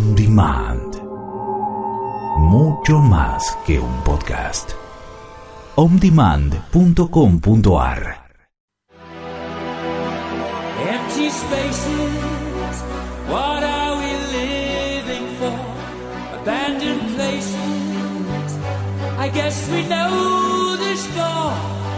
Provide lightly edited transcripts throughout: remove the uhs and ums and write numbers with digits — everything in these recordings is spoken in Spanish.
On Demand. Mucho más que un podcast. ondemand.com.ar. Empty spaces, what are we living for? Abandoned places, I guess we know the score.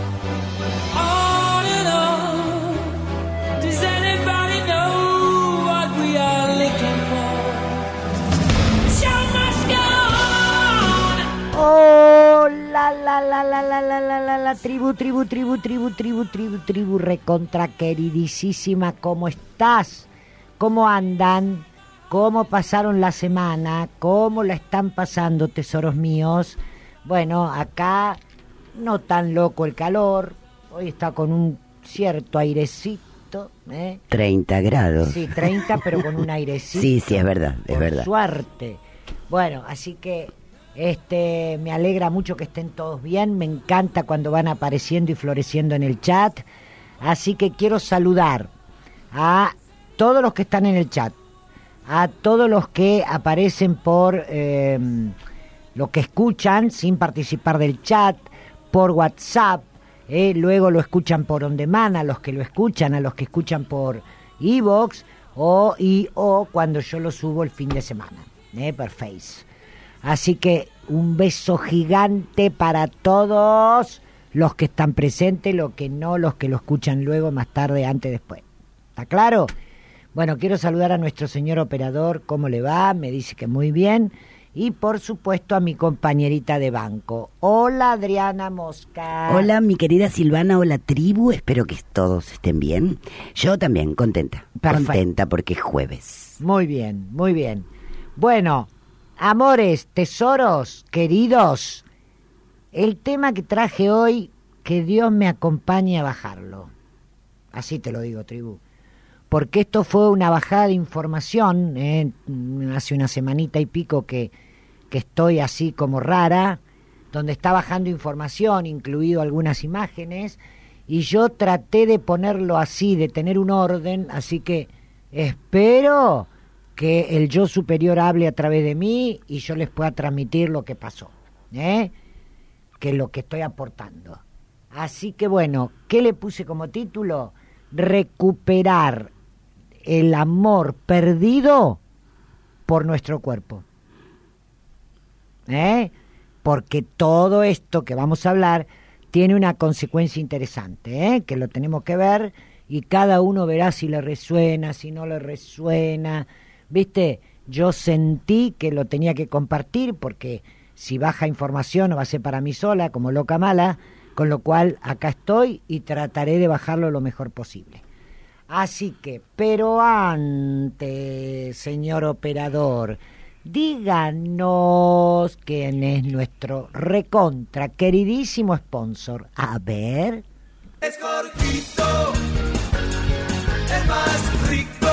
On and on, does anybody know what we are looking for? Show must go on. Oh, la tribu recontra queridísima, ¿cómo estás? ¿Cómo andan? ¿Cómo pasaron la semana? ¿Cómo la están pasando, tesoros míos? Bueno, acá no tan loco el calor, hoy está con un cierto airecito, 30 grados. Sí, 30, pero con un airecito. Sí, es verdad, es por verdad. Suerte. Bueno, así que me alegra mucho que estén todos bien, me encanta cuando van apareciendo y floreciendo en el chat, así que quiero saludar a todos los que están en el chat, a todos los que aparecen por lo que escuchan sin participar del chat, por WhatsApp, luego lo escuchan por On Demand, a los que lo escuchan, a los que escuchan por iVoox o cuando yo lo subo el fin de semana, por Face. Así que un beso gigante para todos los que están presentes, los que no, los que lo escuchan luego, más tarde, antes, después. ¿Está claro? Bueno, quiero saludar a nuestro señor operador, ¿cómo le va? Me dice que muy bien. Y por supuesto a mi compañerita de banco. Hola, Adriana Mosca. Hola, mi querida Silvana, hola tribu, espero que todos estén bien. Yo también, contenta. Perfecto. Contenta porque es jueves. Muy bien, muy bien. Bueno, amores, tesoros, queridos, el tema que traje hoy, que Dios me acompañe a bajarlo. Así te lo digo, tribu. Porque esto fue una bajada de información, hace una semanita y pico que estoy así como rara, donde está bajando información, incluido algunas imágenes, y yo traté de ponerlo así, de tener un orden, así que espero que el yo superior hable a través de mí y yo les pueda transmitir lo que pasó, que es lo que estoy aportando. Así que bueno, ¿qué le puse como título? Recuperar el amor perdido por nuestro cuerpo. Porque todo esto que vamos a hablar tiene una consecuencia interesante, que lo tenemos que ver y cada uno verá si le resuena, si no le resuena. ¿Viste? Yo sentí que lo tenía que compartir porque si baja información no va a ser para mí sola, como loca mala, con lo cual acá estoy y trataré de bajarlo lo mejor posible. Así que, pero antes, señor operador, díganos quién es nuestro recontra queridísimo sponsor. A ver. Es Jorgito, el más rico.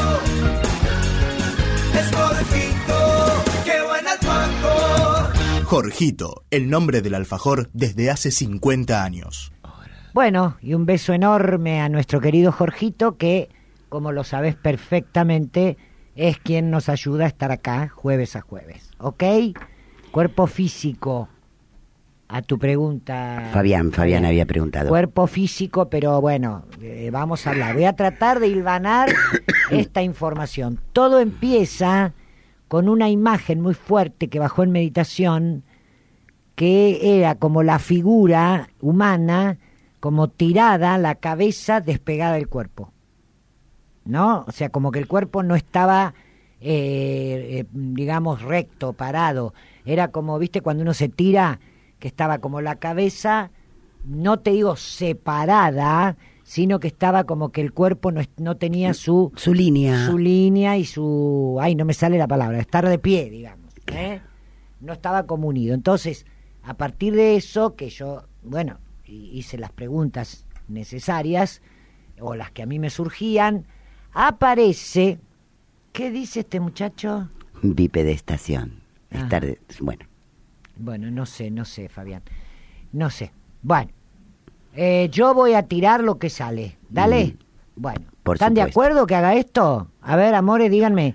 Es Jorgito, qué buen alfajor. Jorgito, el nombre del alfajor desde hace 50 años. Bueno, y un beso enorme a nuestro querido Jorgito, que, como lo sabes perfectamente, es quien nos ayuda a estar acá jueves a jueves, ¿ok? Cuerpo físico, a tu pregunta. Fabián había preguntado. Cuerpo físico, pero bueno, vamos a hablar. Voy a tratar de hilvanar esta información. Todo empieza con una imagen muy fuerte que bajó en meditación, que era como la figura humana, como tirada, la cabeza despegada del cuerpo, ¿no? O sea, como que el cuerpo no estaba, digamos, recto, parado. Era como, ¿viste? Cuando uno se tira, que estaba como la cabeza, no te digo separada, sino que estaba como que el cuerpo no tenía su línea. Su línea y su... Ay, no me sale la palabra, estar de pie, digamos. No estaba como unido. Entonces, a partir de eso, que yo, bueno, hice las preguntas necesarias, o las que a mí me surgían, aparece... ¿Qué dice este muchacho? Bipedestación. Bueno. Bueno, no sé, Fabián. No sé. Bueno, yo voy a tirar lo que sale. Dale. Bueno, Por ¿están de supuesto. acuerdo que haga esto? A ver, amores, díganme.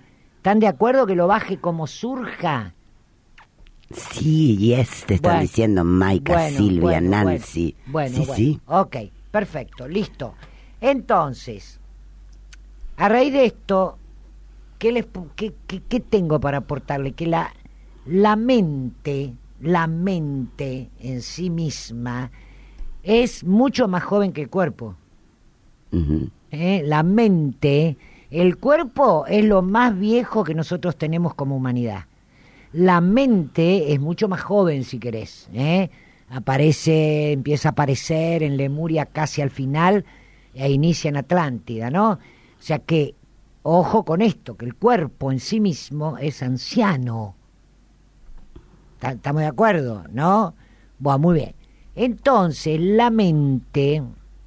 ¿Están de acuerdo que lo baje como surja? Sí, te están Bueno, diciendo Maika, bueno, Silvia, bueno, Nancy. Bueno, sí, bueno. sí. Ok, perfecto, listo. Entonces, a raíz de esto, ¿qué tengo para aportarle? Que la mente en sí misma es mucho más joven que el cuerpo. Ujú. La mente, el cuerpo es lo más viejo que nosotros tenemos como humanidad. La mente es mucho más joven, si querés. Empieza a aparecer en Lemuria casi al final e inicia en Atlántida, ¿no? O sea que, ojo con esto, que el cuerpo en sí mismo es anciano. ¿Estamos de acuerdo, no? Bueno, muy bien. Entonces, la mente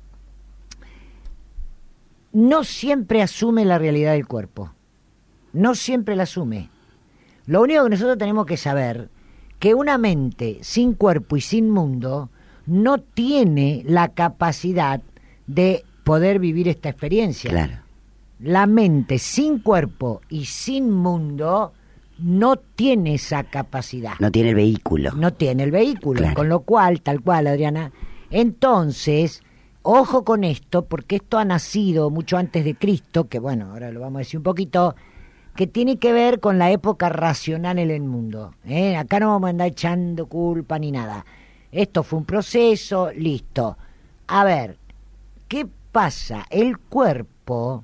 no siempre asume la realidad del cuerpo. No siempre la asume. Lo único que nosotros tenemos que saber, que una mente sin cuerpo y sin mundo no tiene la capacidad de poder vivir esta experiencia. Claro. La mente sin cuerpo y sin mundo no tiene esa capacidad. No tiene el vehículo. No tiene el vehículo, Claro. con lo cual, tal cual, Adriana, entonces, ojo con esto, porque esto ha nacido mucho antes de Cristo, que bueno, ahora lo vamos a decir un poquito, que tiene que ver con la época racional en el mundo. Acá no vamos a andar echando culpa ni nada. Esto fue un proceso, listo. A ver, ¿qué pasa? El cuerpo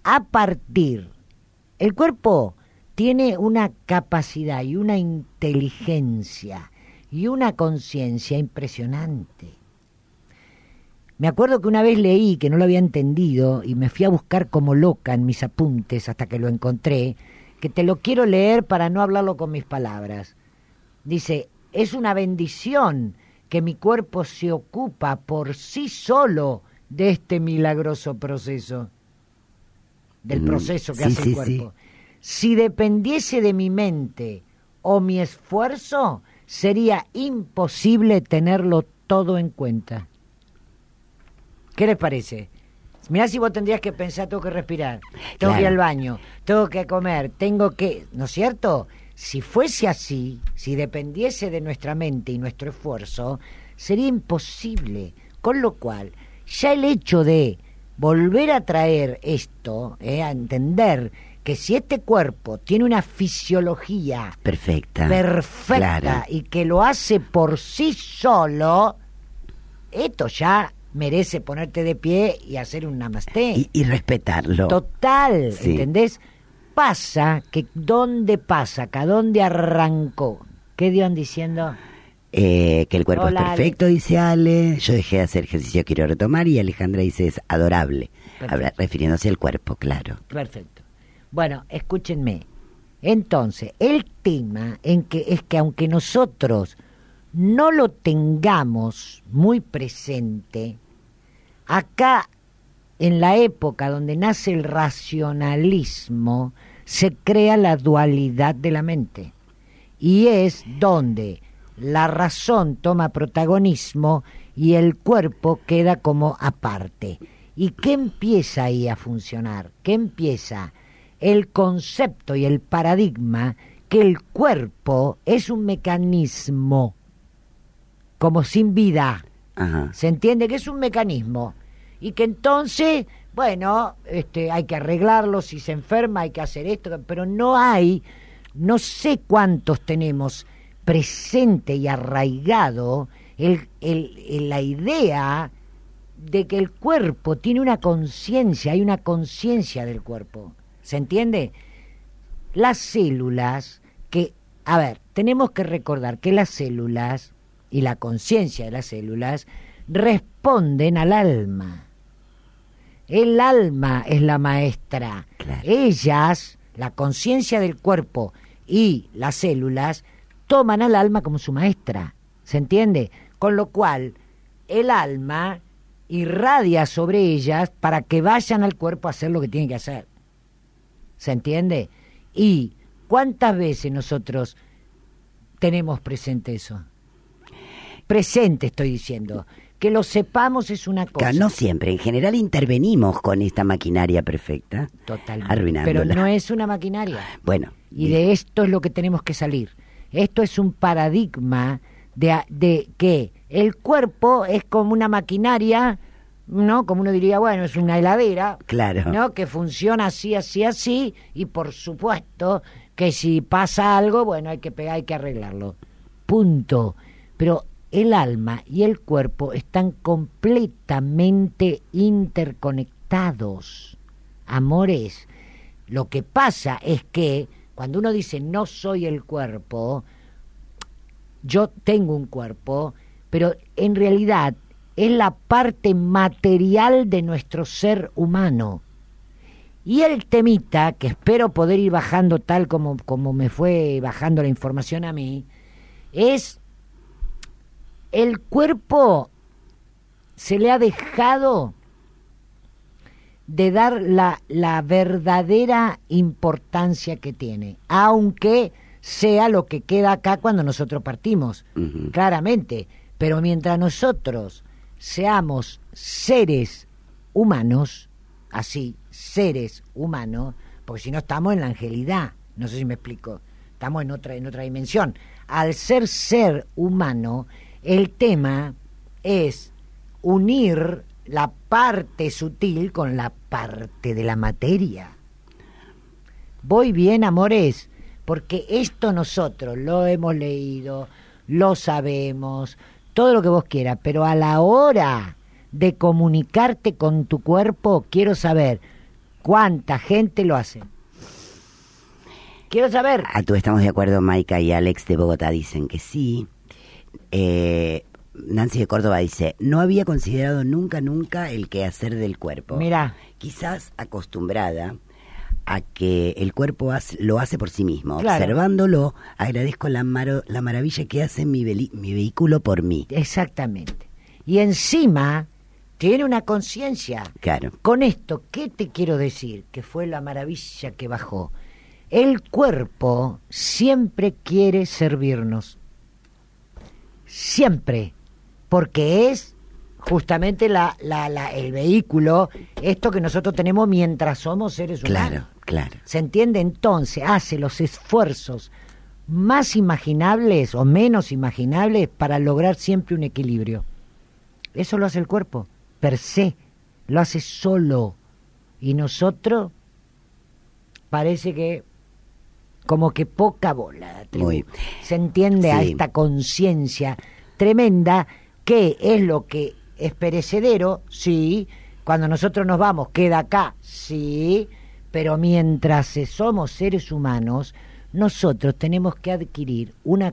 tiene una capacidad y una inteligencia y una conciencia impresionante. Me acuerdo que una vez leí que no lo había entendido y me fui a buscar como loca en mis apuntes hasta que lo encontré, que te lo quiero leer para no hablarlo con mis palabras. Dice, es una bendición que mi cuerpo se ocupa por sí solo de este milagroso proceso, del proceso que hace el cuerpo. Si dependiese de mi mente o mi esfuerzo, sería imposible tenerlo todo en cuenta. ¿Qué les parece? Mirá, si vos tendrías que pensar, tengo que respirar, tengo que ir al baño, tengo que comer, ¿no es cierto? Si fuese así, si dependiese de nuestra mente y nuestro esfuerzo, sería imposible. Con lo cual, ya el hecho de volver a traer esto, a entender que si este cuerpo tiene una fisiología perfecta, claro, y que lo hace por sí solo, esto ya merece ponerte de pie y hacer un namasté. Y respetarlo. Total, sí. ¿Entendés? Pasa que ¿dónde pasa? ¿A dónde arrancó? ¿Qué iban diciendo? Que el cuerpo Hola, es perfecto, Ale. dice Ale. Yo dejé de hacer ejercicio, quiero retomar. Y Alejandra dice, es adorable. Refiriéndose al cuerpo, claro. Perfecto. Bueno, escúchenme. Entonces, el tema es que aunque nosotros no lo tengamos muy presente, acá, en la época donde nace el racionalismo, se crea la dualidad de la mente. Y es donde la razón toma protagonismo y el cuerpo queda como aparte. ¿Y qué empieza ahí a funcionar? ¿Qué empieza? El concepto y el paradigma que el cuerpo es un mecanismo como sin vida. Ajá. Se entiende que es un mecanismo y que entonces, bueno, hay que arreglarlo, si se enferma hay que hacer esto, pero no sé cuántos tenemos presente y arraigado la idea de que el cuerpo tiene una conciencia, hay una conciencia del cuerpo. ¿Se entiende? Las células tenemos que recordar que las células y la conciencia de las células responden al alma. El alma es la maestra. Claro. Ellas, la conciencia del cuerpo y las células, toman al alma como su maestra. ¿Se entiende? Con lo cual, el alma irradia sobre ellas para que vayan al cuerpo a hacer lo que tienen que hacer. ¿Se entiende? ¿Y cuántas veces nosotros tenemos presente eso? Presente estoy diciendo, que lo sepamos es una cosa. No siempre, en general intervenimos con esta maquinaria perfecta. Totalmente. Arruinándola. Pero no es una maquinaria. Bueno. Y de esto es lo que tenemos que salir. Esto es un paradigma de que el cuerpo es como una maquinaria, ¿no? Como uno diría, bueno, es una heladera, Claro. ¿no? Que funciona así, así, así, y por supuesto que si pasa algo, bueno, hay que arreglarlo. Punto. Pero el alma y el cuerpo están completamente interconectados. Amores, lo que pasa es que cuando uno dice no soy el cuerpo, yo tengo un cuerpo, pero en realidad es la parte material de nuestro ser humano. Y el temita, que espero poder ir bajando tal como me fue bajando la información a mí, es el cuerpo se le ha dejado de dar la verdadera importancia que tiene, aunque sea lo que queda acá cuando nosotros partimos, claramente, pero mientras nosotros seamos seres humanos, así, seres humanos, porque si no estamos en la angelidad, no sé si me explico, estamos en otra dimensión. Al ser humano, el tema es unir la parte sutil con la parte de la materia. Voy bien, amores, porque esto nosotros lo hemos leído, lo sabemos, todo lo que vos quieras, pero a la hora de comunicarte con tu cuerpo, quiero saber cuánta gente lo hace. Quiero saber. Tú estamos de acuerdo, Maika y Alex de Bogotá dicen que sí. Nancy de Córdoba dice, no había considerado nunca el quehacer del cuerpo. Mira, quizás acostumbrada a que el cuerpo lo hace por sí mismo. Claro. Observándolo, agradezco la maravilla que hace mi vehículo por mí. exactamente. Y encima tiene una conciencia. Claro. Con esto, ¿qué te quiero decir? Que fue la maravilla que bajó. El cuerpo siempre quiere servirnos. Siempre. Porque es justamente el vehículo, esto que nosotros tenemos mientras somos seres humanos. Claro. ¿Se entiende? Entonces hace los esfuerzos más imaginables o menos imaginables para lograr siempre un equilibrio. Eso lo hace el cuerpo, per se, lo hace solo. Y nosotros parece que como que poca bola. Muy. ¿Se entiende? Sí. A esta conciencia tremenda que es lo que es perecedero, sí, cuando nosotros nos vamos queda acá, sí, pero mientras somos seres humanos, nosotros tenemos que adquirir una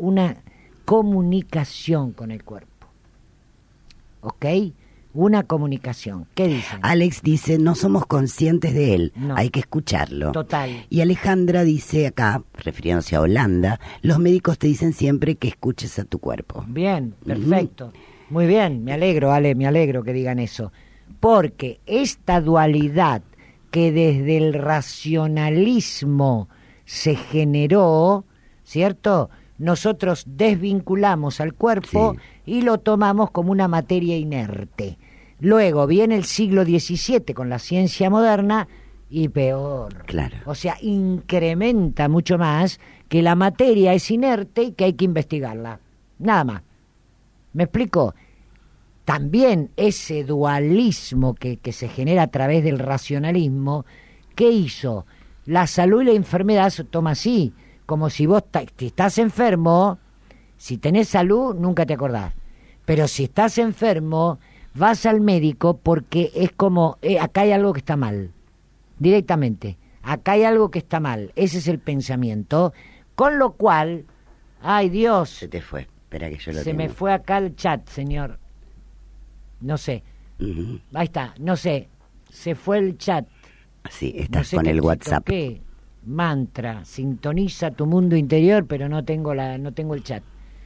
comunicación con el cuerpo. ¿Ok? Una comunicación. ¿Qué dicen? Alex dice, no somos conscientes de él, No. hay que escucharlo. Total. Y Alejandra dice acá, refiriéndose a Holanda, los médicos te dicen siempre que escuches a tu cuerpo. Bien, perfecto. Muy bien, me alegro, Ale, me alegro que digan eso. Porque esta dualidad que desde el racionalismo se generó, ¿cierto? Nosotros desvinculamos al cuerpo y lo tomamos como una materia inerte. Luego viene el siglo XVII con la ciencia moderna y peor. Claro. O sea, incrementa mucho más que la materia es inerte y que hay que investigarla. Nada más. ¿Me explico? También ese dualismo que se genera a través del racionalismo, ¿qué hizo? La salud y la enfermedad se toma así, como si vos estás enfermo, si tenés salud nunca te acordás, pero si estás enfermo vas al médico porque es como, acá hay algo que está mal, directamente, acá hay algo que está mal, ese es el pensamiento, con lo cual, ay Dios, Se te fue, espera que yo lo se tengo. me fue acá el chat, señor, no sé, Ujú. ahí está, no sé, se fue el chat. Sí, No estás sé con qué el te WhatsApp. toqué. Mantra, sintoniza tu mundo interior, pero no tengo el chat.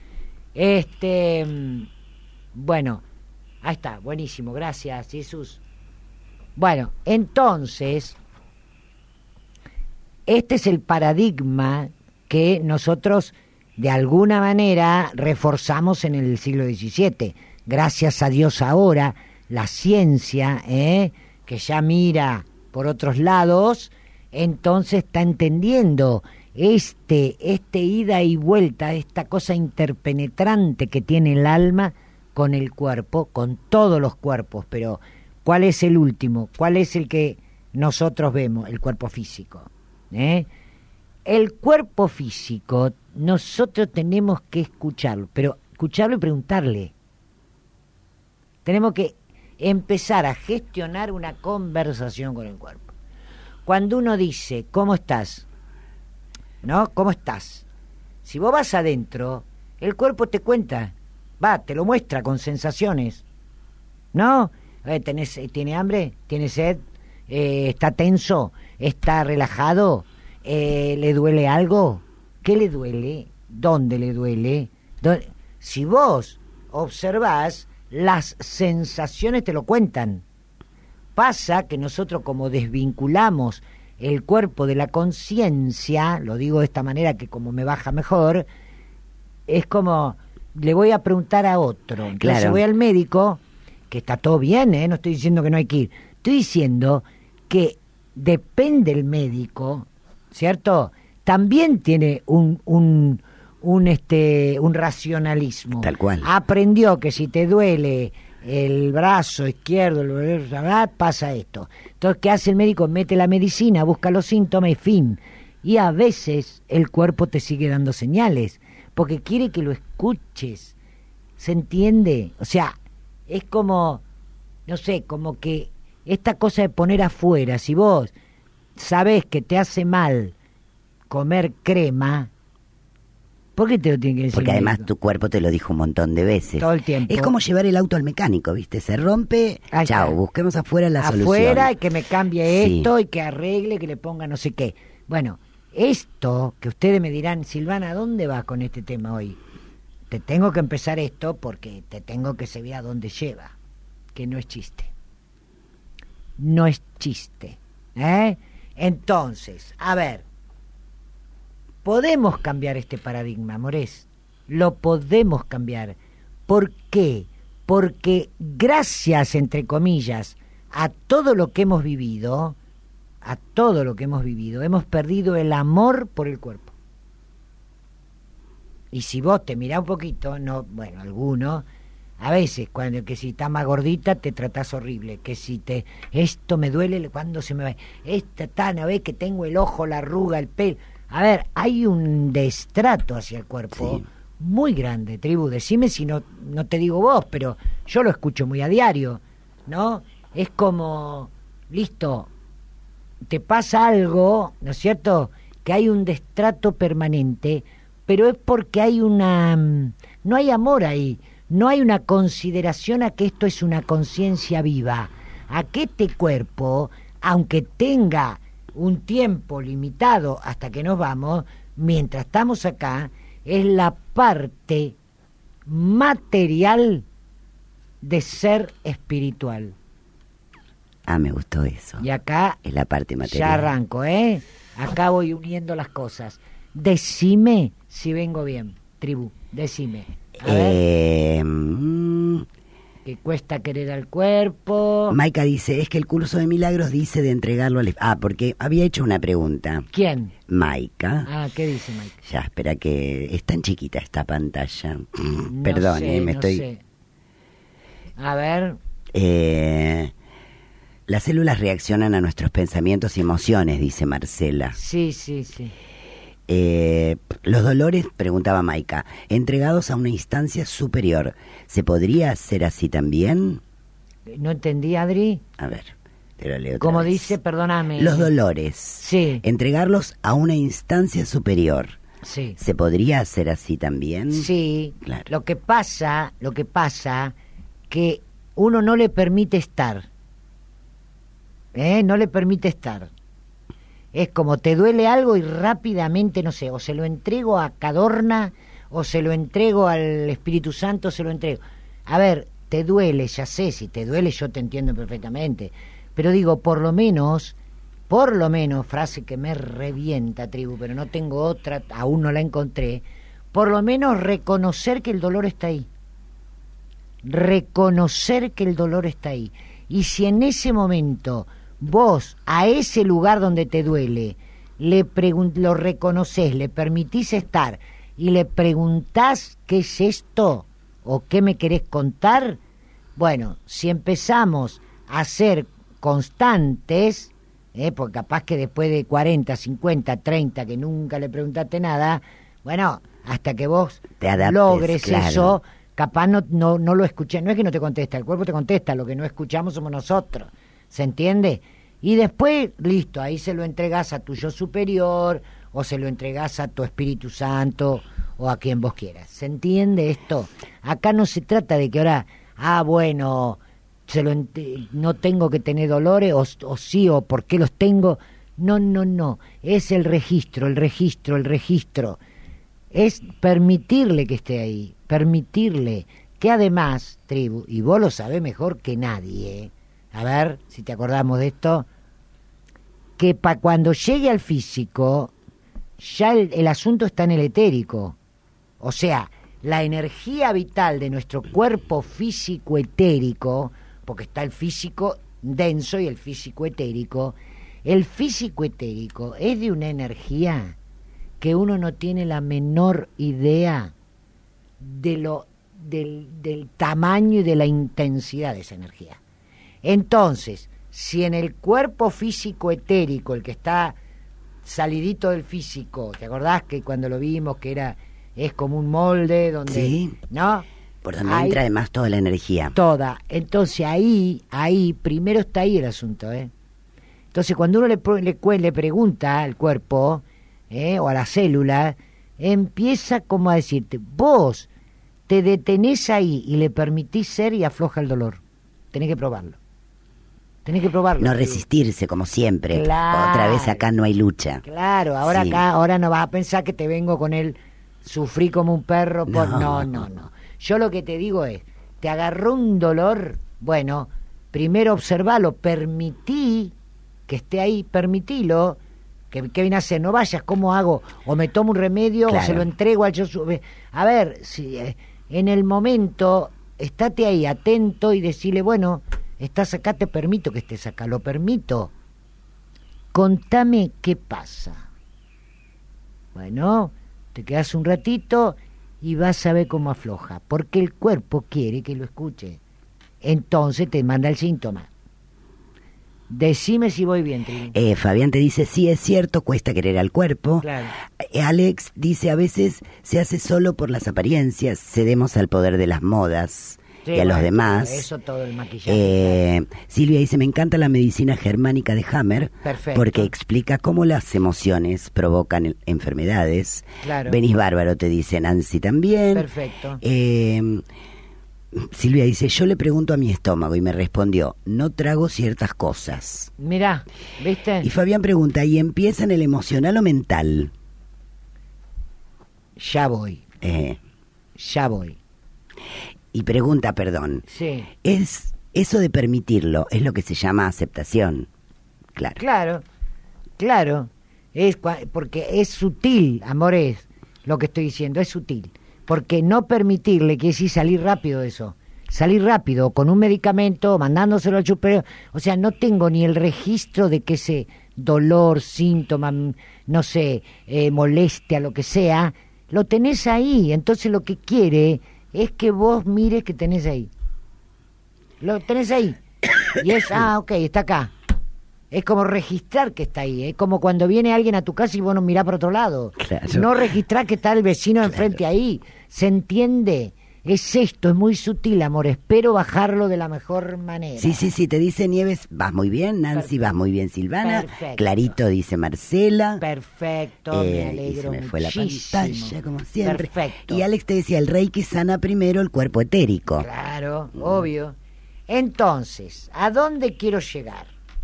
Bueno, ahí está, buenísimo, gracias, Jesús. Bueno, entonces, este es el paradigma que nosotros de alguna manera reforzamos en el siglo XVII. gracias a Dios ahora, la ciencia, que ya mira por otros lados, entonces está entendiendo este ida y vuelta, esta cosa interpenetrante que tiene el alma con el cuerpo, con todos los cuerpos, pero ¿cuál es el último? ¿Cuál es el que nosotros vemos? El cuerpo físico. El cuerpo físico, nosotros tenemos que escucharlo, pero escucharlo y preguntarle. Tenemos que empezar a gestionar una conversación con el cuerpo. Cuando uno dice, ¿cómo estás? ¿No? ¿Cómo estás? Si vos vas adentro, el cuerpo te cuenta, te lo muestra con sensaciones. ¿No? ¿Tiene hambre? ¿Tiene sed? ¿Está tenso? ¿Está relajado? ¿Le duele algo? ¿Qué le duele? ¿Dónde le duele? Si vos observás, las sensaciones te lo cuentan. Pasa que nosotros, como desvinculamos el cuerpo de la conciencia, lo digo de esta manera que como me baja mejor, es como le voy a preguntar a otro. Entonces Claro. voy al médico, que está todo bien, no estoy diciendo que no hay que ir, estoy diciendo que depende el médico, ¿cierto? También tiene un racionalismo. Tal cual. Aprendió que si te duele el brazo izquierdo, pasa esto. Entonces, ¿qué hace el médico? Mete la medicina, busca los síntomas y fin. Y a veces el cuerpo te sigue dando señales, porque quiere que lo escuches. ¿Se entiende? O sea, es como, no sé, como que esta cosa de poner afuera, si vos sabés que te hace mal comer crema, ¿por qué te lo tiene que decir? Porque el además médico? tu cuerpo te lo dijo un montón de veces. Todo el tiempo. Es como llevar el auto al mecánico, ¿viste? Se rompe, Ahí está. chao, busquemos afuera la solución. Afuera, y que me cambie Sí. esto, y que arregle, que le ponga no sé qué. Bueno, esto que ustedes me dirán, Silvana, ¿a dónde vas con este tema hoy? Te tengo que empezar esto porque te tengo que saber a dónde lleva, que no es chiste. No es chiste. Entonces, a ver, podemos cambiar este paradigma, amores. Lo podemos cambiar. ¿Por qué? Porque gracias, entre comillas, a todo lo que hemos vivido, hemos perdido el amor por el cuerpo. Y si vos te mirás un poquito, algunos, a veces, que si estás más gordita te tratás horrible, que si esto me duele cuando se me va, a ver que tengo el ojo, la arruga, el pelo. A ver, hay un destrato hacia el cuerpo, Sí. muy grande, tribu. Decime si no te digo vos, pero yo lo escucho muy a diario, ¿no? Es como, listo, te pasa algo, ¿no es cierto?, que hay un destrato permanente, pero es porque hay no hay amor ahí, no hay una consideración a que esto es una conciencia viva, a que este cuerpo, aunque tenga un tiempo limitado hasta que nos vamos, mientras estamos acá, es la parte material de ser espiritual. Me gustó eso. Y acá Es la parte material. ya arranco, acá voy uniendo las cosas. Decime si vengo bien, tribu, decime. A ver, que cuesta querer al cuerpo. Maika dice, es que el curso de milagros dice de entregarlo al... porque había hecho una pregunta. ¿Quién? Maika. ¿Qué dice Mike? Ya, espera que es tan chiquita esta pantalla. No Perdón, sé, me no estoy... sé. A ver, Las células reaccionan a nuestros pensamientos y emociones, dice Marcela. sí. Los dolores, preguntaba Maika, entregados a una instancia superior, ¿se podría hacer así también? ¿No entendí, Adri? A ver, te lo leo otra Como vez. dice, perdóname. Los dolores, Sí, entregarlos a una instancia superior, sí. ¿se podría hacer así también? Sí, Claro. lo que pasa, que uno no le permite estar. No le permite estar. Es como te duele algo y rápidamente, no sé, o se lo entrego a Cadorna, o se lo entrego al Espíritu Santo, se lo entrego. A ver, te duele, ya sé, si te duele yo te entiendo perfectamente. Pero digo, por lo menos, frase que me revienta, tribu, pero no tengo otra, aún no la encontré, por lo menos reconocer que el dolor está ahí. reconocer que el dolor está ahí. Y si en ese momento vos a ese lugar donde te duele lo reconoces, le permitís estar y le preguntás qué es esto o qué me querés contar, bueno, si empezamos a ser constantes, porque capaz que después de 40, 50, 30 que nunca le preguntaste nada, bueno, hasta que vos te adaptes, logres claro. eso, capaz no lo escuché, no es que no te contesta, el cuerpo te contesta, lo que no escuchamos somos nosotros, ¿se entiende? Y después, listo, ahí se lo entregás a tu yo superior, o se lo entregás a tu Espíritu Santo, o a quien vos quieras. ¿Se entiende esto? Acá no se trata de que ahora, bueno, no tengo que tener dolores, o sí, o por qué los tengo. No, es el registro. Es permitirle que esté ahí, permitirle que además, tribu, y vos lo sabés mejor que nadie, a ver si te acordamos de esto, que cuando llegue al físico, ya el asunto está en el etérico. O sea, la energía vital de nuestro cuerpo físico etérico, porque está el físico denso y el físico etérico, el físico etérico es de una energía que uno no tiene la menor idea del tamaño y de la intensidad de esa energía. Entonces, si en el cuerpo físico etérico, el que está salidito del físico, ¿te acordás que cuando lo vimos que es como un molde donde, sí, ¿no? Por donde entra además toda la energía. Toda. Entonces ahí, primero está ahí el asunto, Entonces cuando uno le pregunta al cuerpo, o a la célula, empieza como a decirte, vos te detenés ahí y le permitís ser y afloja el dolor. Tenés que probarlo. No resistirse como siempre. Claro. Otra vez acá no hay lucha. Claro, ahora sí. Ahora no vas a pensar que te vengo con él, sufrí como un perro. No. Yo lo que te digo es, te agarró un dolor, bueno, primero observalo, permití que esté ahí, permitilo, que viene a hacer, no vayas, ¿cómo hago? O me tomo un remedio, claro, o se lo entrego al yo. A ver, si en el momento, estate ahí, atento y decirle, bueno, estás acá, te permito que estés acá, lo permito. Contame qué pasa. Bueno, te quedas un ratito y vas a ver cómo afloja, porque el cuerpo quiere que lo escuche. Entonces te manda el síntoma. Decime si voy bien, Trini. Fabián te dice, sí, es cierto, cuesta querer al cuerpo. Claro. Alex dice, a veces se hace solo por las apariencias, cedemos al poder de las modas. Sí, y a los demás. Eso todo el maquillaje. Silvia dice, me encanta la medicina germánica de Hammer. Perfecto. Porque explica cómo las emociones provocan enfermedades. Claro. Venís bárbaro, te dice Nancy también. Perfecto. Silvia dice, yo le pregunto a mi estómago y me respondió, no trago ciertas cosas. Mirá, ¿viste? Y Fabián pregunta, ¿y empieza en el emocional o mental? Ya voy. Ya voy. Y pregunta, perdón, sí, es eso de permitirlo, es lo que se llama aceptación. Claro, porque es sutil, amores, lo que estoy diciendo, es sutil, porque no permitirle quiere decir salir rápido de eso, salir rápido, con un medicamento, mandándoselo al superior, o sea, no tengo ni el registro de que ese dolor, síntoma, no sé, molestia, lo que sea, lo tenés ahí, entonces lo que quiere es que vos mires que tenés ahí. Lo tenés ahí. Y es, ok, está acá. Es como registrar que está ahí. Es como cuando viene alguien a tu casa y vos no mirás por otro lado. Claro. No registrar que está el vecino enfrente ahí. ¿Se entiende? Es esto, es muy sutil, amor. Espero bajarlo de la mejor manera. Sí, te dice Nieves, vas muy bien, Nancy, perfecto, vas muy bien, Silvana. Perfecto. Clarito dice Marcela. Perfecto, me alegro y se me fue muchísimo. La pantalla, como siempre. Perfecto. Y Alex te decía, el Reiki sana primero el cuerpo etérico. Claro, obvio. Entonces, ¿a dónde quiero llegar?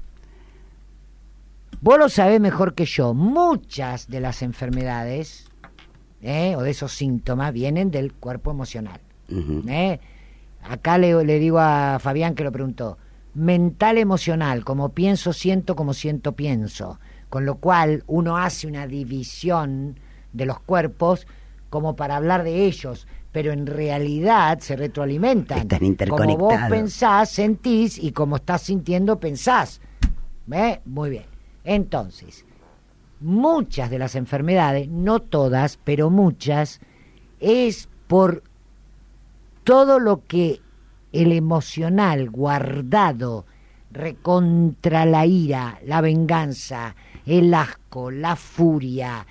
Vos lo sabés mejor que yo. Muchas de las enfermedades, o de esos síntomas, vienen del cuerpo emocional. Uh-huh. Acá le digo a Fabián que lo preguntó, mental emocional, como pienso siento, como siento pienso, con lo cual uno hace una división de los cuerpos como para hablar de ellos, pero en realidad se retroalimentan. Están interconectados. Como vos pensás, sentís, y como estás sintiendo, pensás. Muy bien. Entonces, muchas de las enfermedades, no todas, pero muchas, es por todo lo que el emocional guardado recontra la ira, la venganza, el asco, la furia,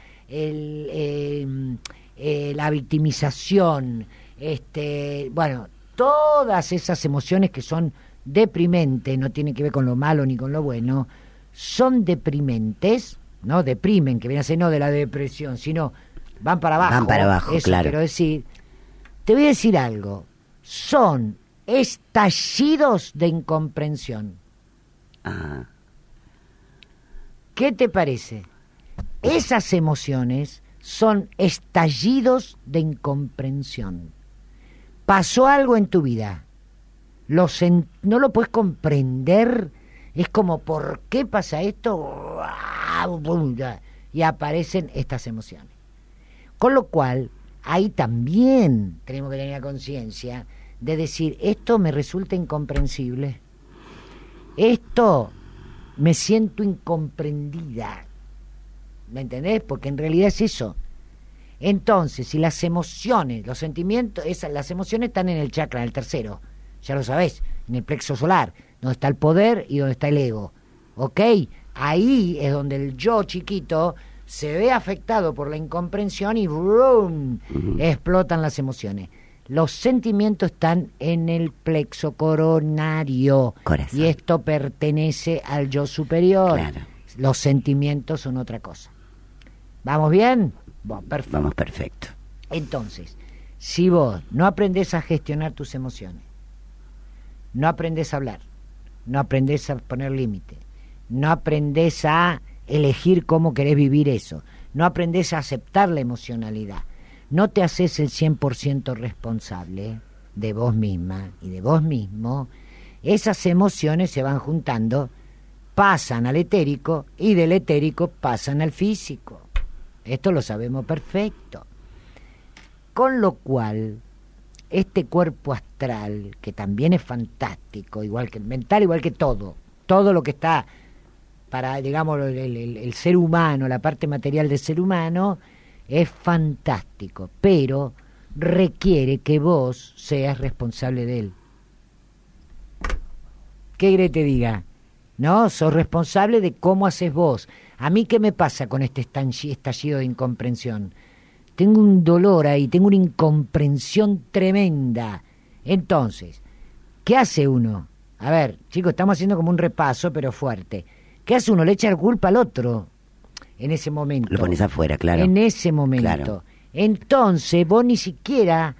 la victimización, bueno, todas esas emociones que son deprimentes, no tienen que ver con lo malo ni con lo bueno, son deprimentes, no deprimen, que viene a ser no de la depresión, sino van para abajo. Van para abajo, eso claro. Quiero decir, te voy a decir algo, son estallidos de incomprensión. Ah, ¿Qué te parece? Esas emociones son estallidos de incomprensión. Pasó algo en tu vida, no lo puedes comprender, es como ¿por qué pasa esto? Y aparecen estas emociones. Con lo cual, ahí también tenemos que tener la conciencia de decir, esto me resulta incomprensible, esto me siento incomprendida, ¿me entendés? Porque en realidad es eso. Entonces, si las emociones, los sentimientos, las emociones están en el chakra, en el tercero, ya lo sabés, en el plexo solar, donde está el poder y donde está el ego, ¿ok? Ahí es donde el yo chiquito se ve afectado por la incomprensión y ¡brum!, explotan las emociones. Los sentimientos están en el plexo coronario. Corazón. Y esto pertenece al yo superior. Claro. Los sentimientos son otra cosa. ¿Vamos bien? Bueno, perfecto. vamos perfecto. Entonces, si vos no aprendés a gestionar tus emociones, no aprendés a hablar, no aprendés a poner límite, no aprendés a elegir cómo querés vivir eso, no aprendés a aceptar la emocionalidad, no te haces el 100% responsable de vos misma y de vos mismo, esas emociones se van juntando, pasan al etérico y del etérico pasan al físico. Esto lo sabemos perfecto. Con lo cual, este cuerpo astral, que también es fantástico, igual que el mental, igual que todo lo que está para, digamos, el ser humano, la parte material del ser humano, es fantástico, pero requiere que vos seas responsable de él. ¿Qué querés que te diga? ¿No? Sos responsable de cómo haces vos. ¿A mí qué me pasa con este estallido de incomprensión? Tengo un dolor ahí, tengo una incomprensión tremenda. Entonces, ¿qué hace uno? A ver, chicos, estamos haciendo como un repaso, pero fuerte. ¿Qué hace uno? Le echa la culpa al otro en ese momento. Lo pones afuera, claro. En ese momento. Claro. Entonces, vos ni siquiera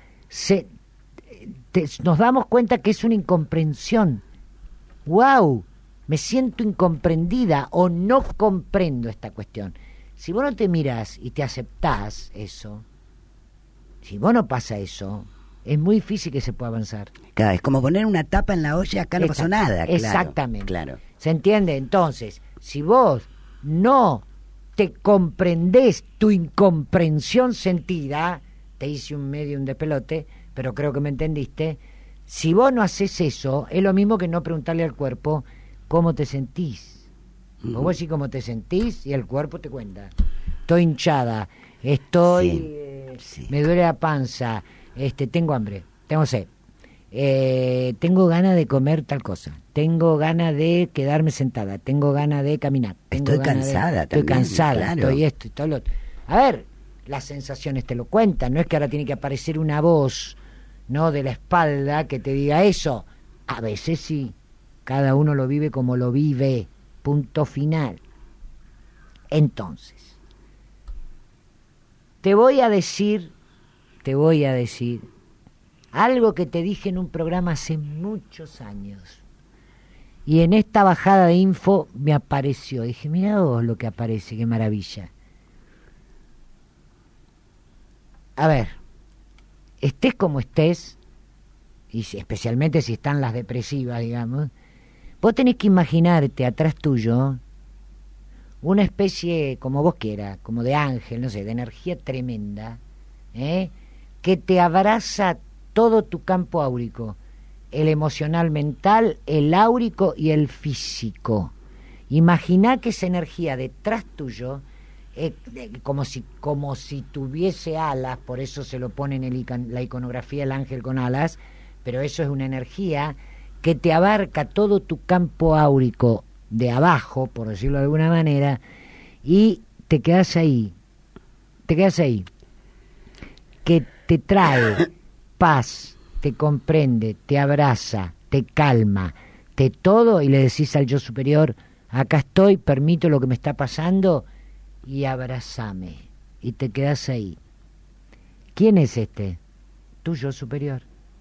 nos damos cuenta que es una incomprensión. ¡Wow! Me siento incomprendida o no comprendo esta cuestión. Si vos no te mirás y te aceptás eso, si vos no pasa eso, es muy difícil que se pueda avanzar. Claro, es como poner una tapa en la olla, acá no pasó nada. Claro, exactamente. Claro. ¿Se entiende? Entonces, si vos no te comprendés tu incomprensión sentida, te hice un despelote, pero creo que me entendiste. Si vos no haces eso, es lo mismo que no preguntarle al cuerpo cómo te sentís. Vos decís cómo te sentís y el cuerpo te cuenta. Estoy hinchada, estoy... Sí. me duele la panza, tengo hambre, tengo sed, tengo ganas de comer tal cosa, tengo ganas de quedarme sentada, tengo ganas de caminar, estoy cansada también, estoy cansada, claro. estoy esto y todo lo otro. A ver, las sensaciones te lo cuentan, no es que ahora tiene que aparecer una voz, ¿no?, de la espalda que te diga eso. A veces sí, cada uno lo vive como lo vive, punto final. Entonces, te voy a decir algo que te dije en un programa hace muchos años. Y en esta bajada de info me apareció. Dije, mirá vos lo que aparece, qué maravilla. A ver, estés como estés, y especialmente si están las depresivas, digamos, vos tenés que imaginarte atrás tuyo una especie, como vos quieras, como de ángel, no sé, de energía tremenda, que te abraza todo tu campo áurico, el emocional mental, el áurico y el físico. Imaginá que esa energía detrás tuyo, como si tuviese alas, por eso se lo pone en la iconografía el ángel con alas, pero eso es una energía que te abarca todo tu campo áurico de abajo, por decirlo de alguna manera, y te quedas ahí, que te trae paz, te comprende, te abraza, te calma, te todo, y le decís al yo superior, acá estoy, permito lo que me está pasando y abrazame, y te quedas ahí. ¿Quién es este? Tu yo superior.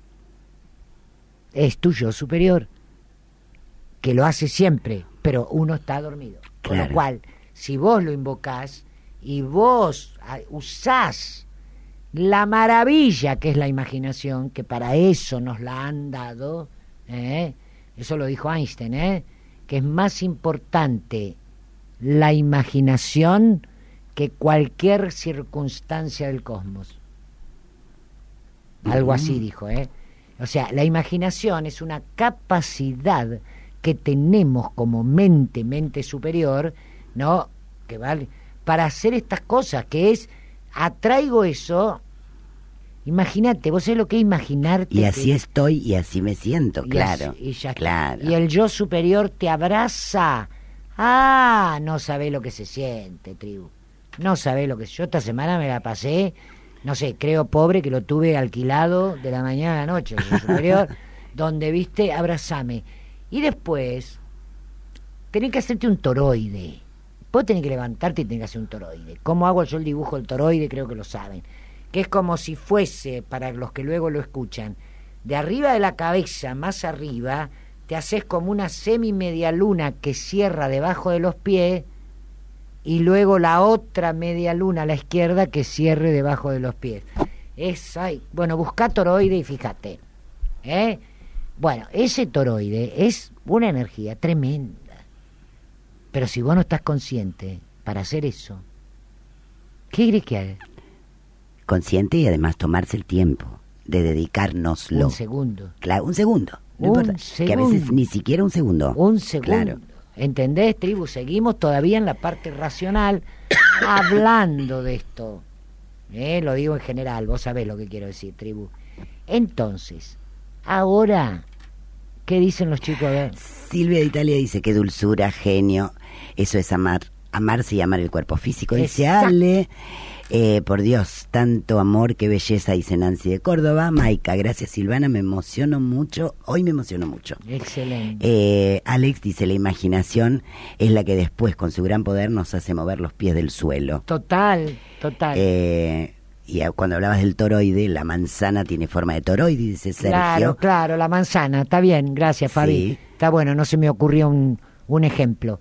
Es tu yo superior, que lo hace siempre, pero uno está dormido. Con lo cual, si vos lo invocás y vos usás la maravilla que es la imaginación, que para eso nos la han dado, eso lo dijo Einstein, que es más importante la imaginación que cualquier circunstancia del cosmos. Algo así dijo, O sea, la imaginación es una capacidad que tenemos como mente superior, ¿no? Que vale para hacer estas cosas, que es atraigo eso. Imagínate, vos sabés lo que es imaginarte. Y así estoy y así me siento, claro. Y ya claro. Y el yo superior te abraza. Ah, no sabés lo que se siente, tribu. No sabés lo que... Yo esta semana me la pasé, no sé, creo pobre que lo tuve alquilado de la mañana a la noche, el yo superior, donde, viste, abrazame. Y después, tenés que hacerte un toroide. Vos tenés que levantarte y tenés que hacer un toroide. ¿Cómo hago yo el dibujo del toroide? Creo que lo saben. Que es como si fuese, para los que luego lo escuchan, de arriba de la cabeza, más arriba, te haces como una semi-media luna que cierra debajo de los pies, y luego la otra media luna a la izquierda que cierre debajo de los pies. Bueno, buscá toroide y fíjate. Bueno, ese toroide es una energía tremenda. Pero si vos no estás consciente para hacer eso, ¿qué crees que haga? Consciente y además tomarse el tiempo de dedicárnoslo. Un segundo. Claro, un segundo. No importa. Que a veces ni siquiera un segundo. Un segundo. Claro. ¿Entendés, tribu? Seguimos todavía en la parte racional hablando de esto. Lo digo en general, vos sabés lo que quiero decir, tribu. Entonces, ahora, ¿qué dicen los chicos? A ver. Silvia de Italia dice que dulzura, genio, eso es amar. Amarse y amar el cuerpo físico. Dice Ale, por Dios, tanto amor, qué belleza, dice Nancy de Córdoba. Maica, gracias Silvana, me emociono mucho, hoy me emociono mucho. Excelente. Alex dice, la imaginación es la que después con su gran poder nos hace mover los pies del suelo. Total. Y cuando hablabas del toroide, la manzana tiene forma de toroide, dice Sergio. Claro, la manzana, está bien, gracias Fabi. Sí. Está bueno, no se me ocurrió un ejemplo.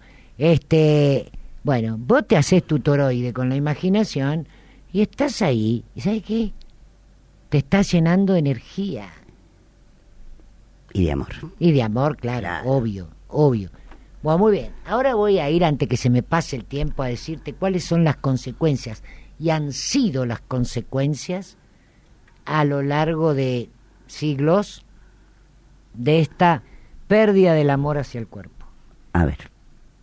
Bueno, vos te haces tu toroide con la imaginación y estás ahí, ¿y sabes qué? Te estás llenando de energía. Y de amor. Y de amor, claro. Obvio. Bueno, muy bien. Ahora voy a ir, antes que se me pase el tiempo, a decirte cuáles son las consecuencias, y han sido las consecuencias a lo largo de siglos de esta pérdida del amor hacia el cuerpo. A ver.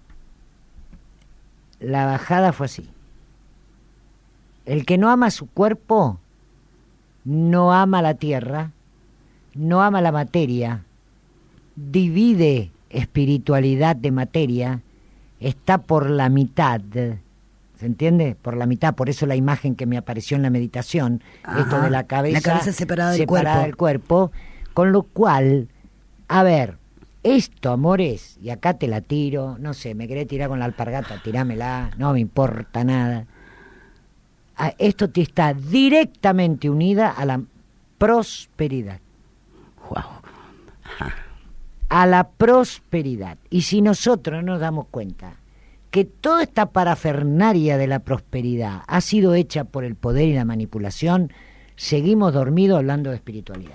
La bajada fue así. El que no ama su cuerpo, no ama la tierra, no ama la materia, divide espiritualidad de materia, está por la mitad, ¿se entiende? Por la mitad, por eso la imagen que me apareció en la meditación, esto de la cabeza separada del cuerpo, con lo cual, a ver, esto, amores, y acá te la tiro, no sé, me querés tirar con la alpargata, tirámela, no me importa nada. Esto te está directamente unida a la prosperidad. Wow. A la prosperidad. Y si nosotros nos damos cuenta que toda esta parafernaria de la prosperidad ha sido hecha por el poder y la manipulación, seguimos dormidos hablando de espiritualidad.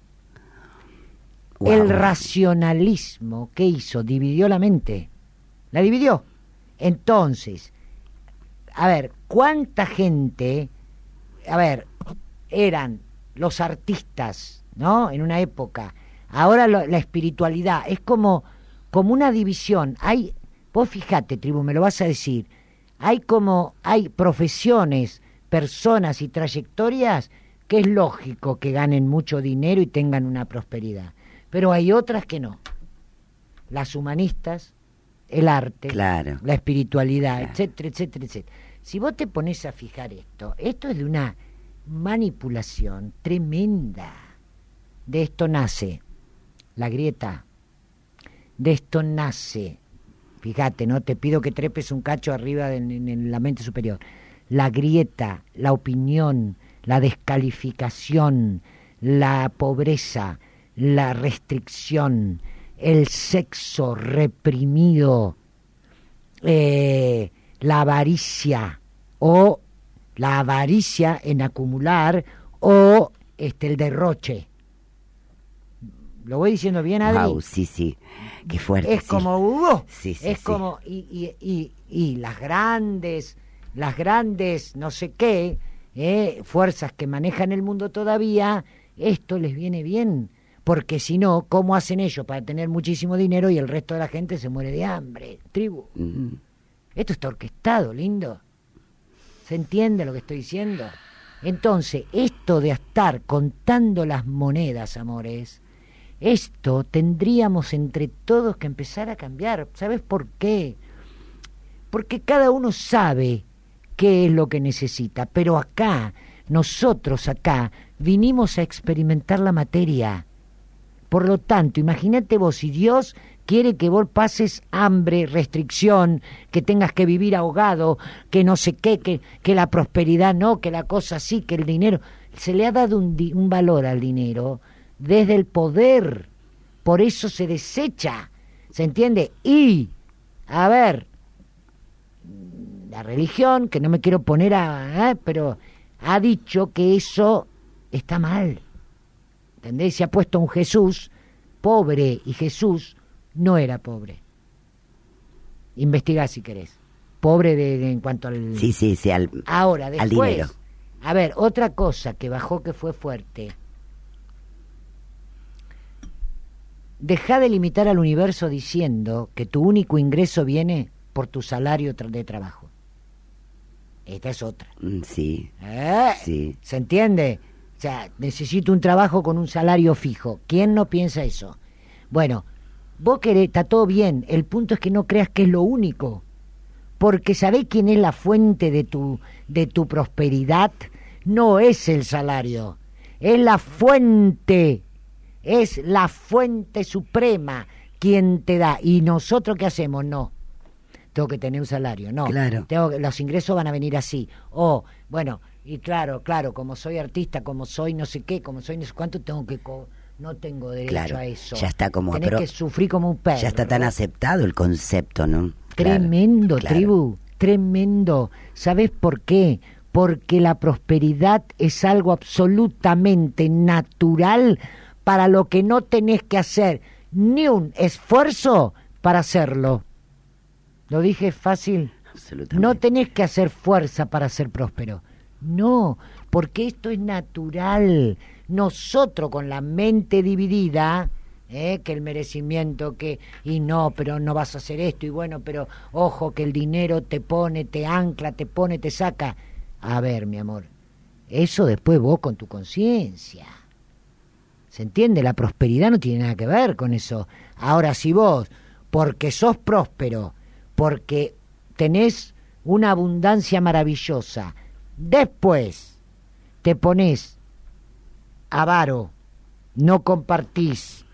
Wow. El racionalismo, ¿qué hizo? Dividió la mente. La dividió. Entonces, a ver, ¿cuánta gente? A ver, eran los artistas, ¿no? En una época. Ahora la espiritualidad es como una división. Vos fijate, tribu, me lo vas a decir. Hay profesiones, personas y trayectorias que es lógico que ganen mucho dinero y tengan una prosperidad. Pero hay otras que no. Las humanistas, el arte, claro, la espiritualidad, claro, etcétera, etcétera, etcétera. Si vos te pones a fijar esto es de una manipulación tremenda. De esto nace la grieta. De esto nace, fíjate, ¿no? Te pido que trepes un cacho arriba en la mente superior. La grieta, la opinión, la descalificación, la pobreza, la restricción, el sexo reprimido, la avaricia en acumular o el derroche. ¿Lo voy diciendo bien, Adri? Wow, sí, qué fuerte. Es sí. Como sí, es como y las grandes, no sé qué, fuerzas que manejan el mundo todavía, esto les viene bien, porque si no, ¿cómo hacen ellos para tener muchísimo dinero y el resto de la gente se muere de hambre? Tribu. Esto está orquestado, lindo. ¿Se entiende lo que estoy diciendo? Entonces, esto de estar contando las monedas, amores, esto tendríamos entre todos que empezar a cambiar. ¿Sabes por qué? Porque cada uno sabe qué es lo que necesita, pero nosotros vinimos a experimentar la materia. Por lo tanto, imagínate vos, si Dios quiere que vos pases hambre, restricción, que tengas que vivir ahogado, que no sé qué, que la prosperidad no, que la cosa sí, que el dinero, se le ha dado un valor al dinero desde el poder, por eso se desecha, ¿se entiende? Y, a ver, la religión, que no me quiero poner pero ha dicho que eso está mal, ¿entendés? Se ha puesto un Jesús pobre, y Jesús no era pobre. Investigá si querés. Pobre en cuanto al... Sí, ahora, después, al dinero. A ver, otra cosa que bajó que fue fuerte. Dejá de limitar al universo diciendo que tu único ingreso viene por tu salario de trabajo. Esta es otra. Sí. Sí. ¿Se entiende? O sea, necesito un trabajo con un salario fijo. ¿Quién no piensa eso? Bueno, vos querés, está todo bien. El punto es que no creas que es lo único. Porque ¿sabés quién es la fuente de tu prosperidad? No es el salario. Es la fuente. Es la fuente suprema quien te da. ¿Y nosotros qué hacemos? No. Tengo que tener un salario. No. Claro. Los ingresos van a venir así. Bueno, y claro, como soy artista, como soy no sé qué, como soy no sé cuánto, no tengo derecho a eso. Ya está como... Tenés que sufrir como un perro. Ya está tan aceptado el concepto, ¿no? Tremendo, claro. Tribu, tremendo. ¿Sabés por qué? Porque la prosperidad es algo absolutamente natural para lo que no tenés que hacer ni un esfuerzo para hacerlo. ¿Lo dije fácil? Absolutamente. No tenés que hacer fuerza para ser próspero. No, porque esto es natural. Nosotros con la mente dividida, que el merecimiento, pero no vas a hacer esto, y bueno, pero ojo que el dinero te pone, te ancla, te pone, te saca. A ver, mi amor, eso después vos con tu conciencia. ¿Se entiende? La prosperidad no tiene nada que ver con eso. Ahora, si vos, porque sos próspero, porque tenés una abundancia maravillosa, después te pones avaro, no compartís,